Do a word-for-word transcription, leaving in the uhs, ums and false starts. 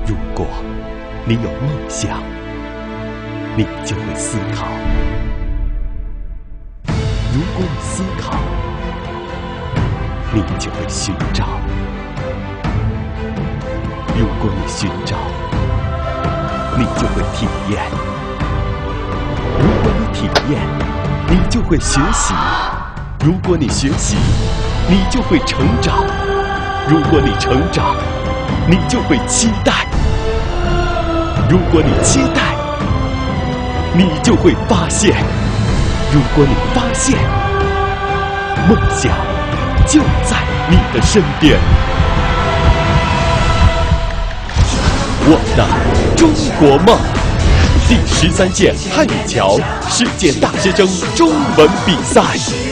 如果你有梦想，你就会思考；如果你思考，你就会寻找；如果你寻找，你就会体验；如果你体验，你就会学习；如果你学习，你就会成长；如果你成长，你就会期待；如果你期待，你就会发现；如果你发现，梦想就在你的身边。我的中国梦，第十三届汉语桥世界大学生中文比赛。